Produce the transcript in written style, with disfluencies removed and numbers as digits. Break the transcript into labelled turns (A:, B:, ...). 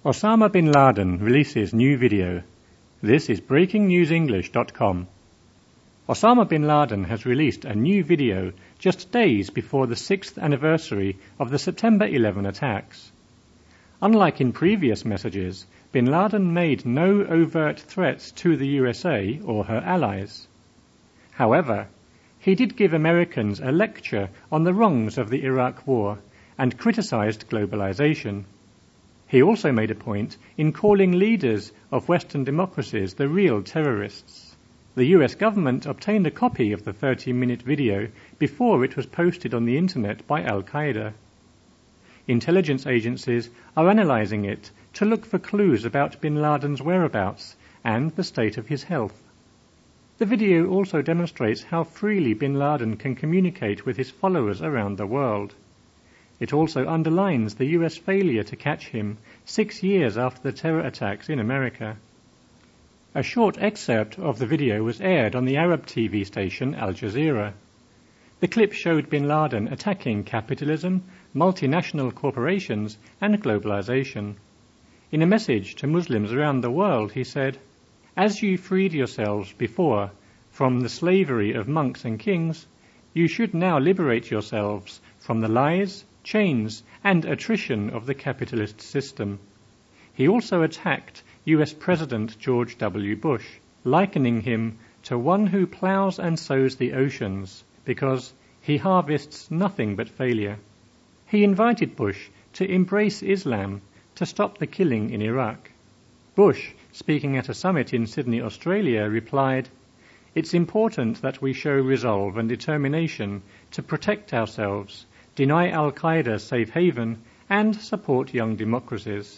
A: Osama bin Laden releases new video. This is BreakingNewsEnglish.com. Osama bin Laden has released a new video just days before the 6th anniversary of the September 11 attacks. Unlike in previous messages, bin Laden made no overt threats to the USA or her allies. However, he did give Americans a lecture on the wrongs of the Iraq War and criticized globalization. He also made a point in calling leaders of Western democracies the real terrorists. The US government obtained a copy of the 30-minute video before it was posted on the internet by Al-Qaeda. Intelligence agencies are analyzing it to look for clues about bin Laden's whereabouts and the state of his health. The video also demonstrates how freely bin Laden can communicate with his followers around the world. It also underlines the US failure to catch him 6 years after the terror attacks in America. A short excerpt of the video was aired on the Arab TV station Al Jazeera. The clip showed bin Laden attacking capitalism, multinational corporations, and globalization. In a message to Muslims around the world, he said, "As you freed yourselves before from the slavery of monks and kings, you should now liberate yourselves from the lies, chains, and attrition of the capitalist system." He also attacked US President George W. Bush, likening him to one who plows and sows the oceans because he harvests nothing but failure. He invited Bush to embrace Islam to stop the killing in Iraq. Bush, speaking at a summit in Sydney, Australia, replied, "It's important that we show resolve and determination to protect ourselves, deny Al-Qaeda safe haven, and support young democracies."